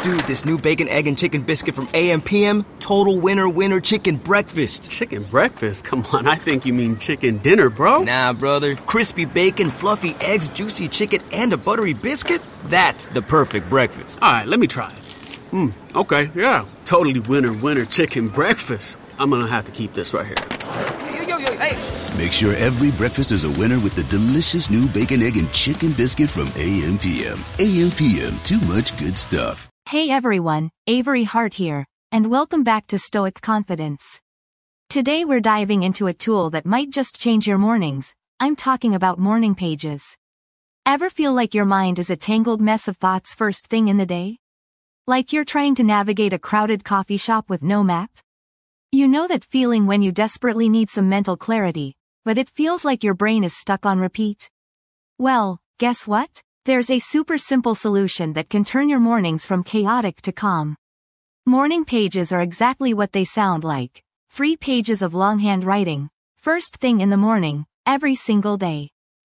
Dude, this new bacon, egg, and chicken biscuit from AM/PM, total winner chicken breakfast. Chicken breakfast? Come on, I think you mean chicken dinner, bro. Nah, brother. Crispy bacon, fluffy eggs, juicy chicken, and a buttery biscuit? That's the perfect breakfast. All right, let me try it. Okay, yeah. Totally winner chicken breakfast. I'm gonna have to keep this right here. Yo, hey. Make sure every breakfast is a winner with the delicious new bacon, egg, and chicken biscuit from AM/PM. AM/PM, too much good stuff. Hey everyone, Avery Hart here, and welcome back to Stoic Confidence. Today we're diving into a tool that might just change your mornings. I'm talking about morning pages. Ever feel like your mind is a tangled mess of thoughts first thing in the day? Like you're trying to navigate a crowded coffee shop with no map? You know that feeling when you desperately need some mental clarity, but it feels like your brain is stuck on repeat? Well, guess what? There's a super simple solution that can turn your mornings from chaotic to calm. Morning pages are exactly what they sound like. 3 pages of longhand writing, first thing in the morning, every single day.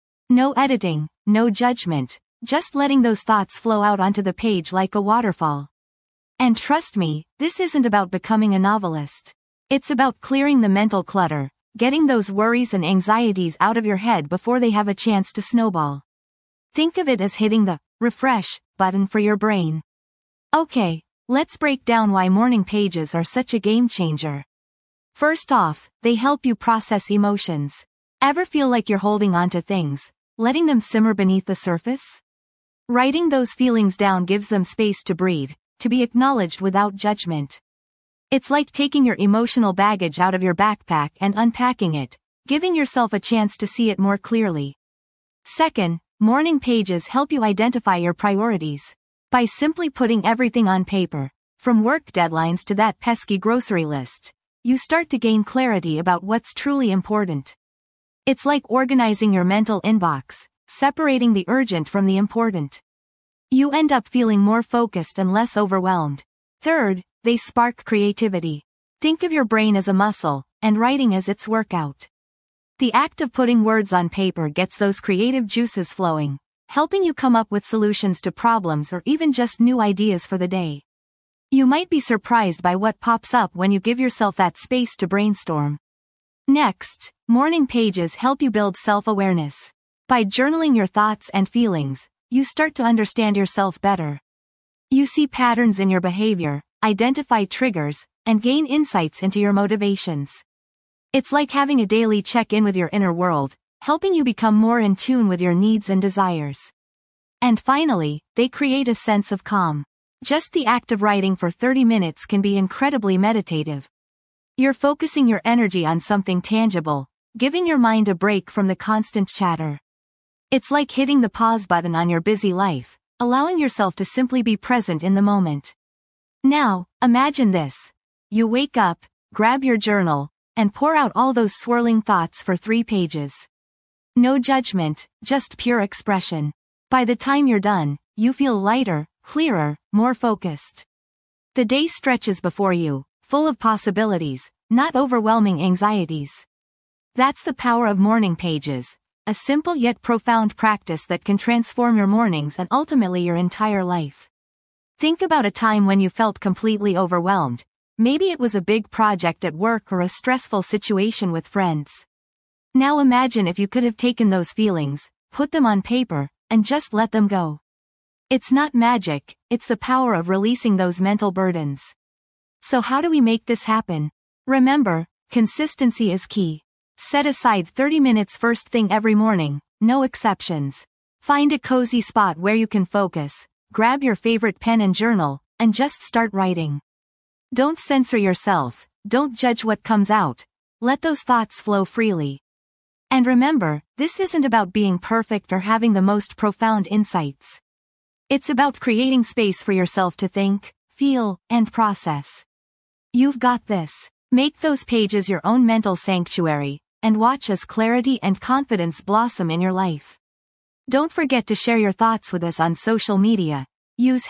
No editing, no judgment, just letting those thoughts flow out onto the page like a waterfall. And trust me, this isn't about becoming a novelist. It's about clearing the mental clutter, getting those worries and anxieties out of your head before they have a chance to snowball. Think of it as hitting the refresh button for your brain. Okay, let's break down why morning pages are such a game changer. First off, they help you process emotions. Ever feel like you're holding on to things, letting them simmer beneath the surface? Writing those feelings down gives them space to breathe, to be acknowledged without judgment. It's like taking your emotional baggage out of your backpack and unpacking it, giving yourself a chance to see it more clearly. Second, morning pages help you identify your priorities. By simply putting everything on paper, from work deadlines to that pesky grocery list, you start to gain clarity about what's truly important. It's like organizing your mental inbox, separating the urgent from the important. You end up feeling more focused and less overwhelmed. Third, they spark creativity. Think of your brain as a muscle, and writing as its workout. The act of putting words on paper gets those creative juices flowing, helping you come up with solutions to problems or even just new ideas for the day. You might be surprised by what pops up when you give yourself that space to brainstorm. Next, morning pages help you build self-awareness. By journaling your thoughts and feelings, you start to understand yourself better. You see patterns in your behavior, identify triggers, and gain insights into your motivations. It's like having a daily check-in with your inner world, helping you become more in tune with your needs and desires. And finally, they create a sense of calm. Just the act of writing for 30 minutes can be incredibly meditative. You're focusing your energy on something tangible, giving your mind a break from the constant chatter. It's like hitting the pause button on your busy life, allowing yourself to simply be present in the moment. Now, imagine this. You wake up, grab your journal, and pour out all those swirling thoughts for 3 pages. No judgment, just pure expression. By the time you're done, you feel lighter, clearer, more focused. The day stretches before you, full of possibilities, not overwhelming anxieties. That's the power of morning pages, a simple yet profound practice that can transform your mornings and ultimately your entire life. Think about a time when you felt completely overwhelmed. Maybe it was a big project at work or a stressful situation with friends. Now imagine if you could have taken those feelings, put them on paper, and just let them go. It's not magic, it's the power of releasing those mental burdens. So how do we make this happen? Remember, consistency is key. Set aside 30 minutes first thing every morning, no exceptions. Find a cozy spot where you can focus, grab your favorite pen and journal, and just start writing. Don't censor yourself, don't judge what comes out. Let those thoughts flow freely. And remember, this isn't about being perfect or having the most profound insights. It's about creating space for yourself to think, feel, and process. You've got this. Make those pages your own mental sanctuary, and watch as clarity and confidence blossom in your life. Don't forget to share your thoughts with us on social media. Use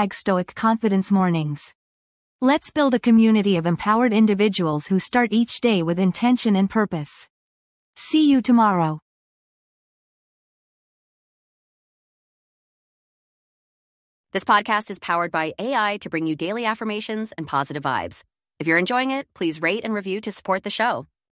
#StoicConfidenceMornings. Let's build a community of empowered individuals who start each day with intention and purpose. See you tomorrow. This podcast is powered by AI to bring you daily affirmations and positive vibes. If you're enjoying it, please rate and review to support the show.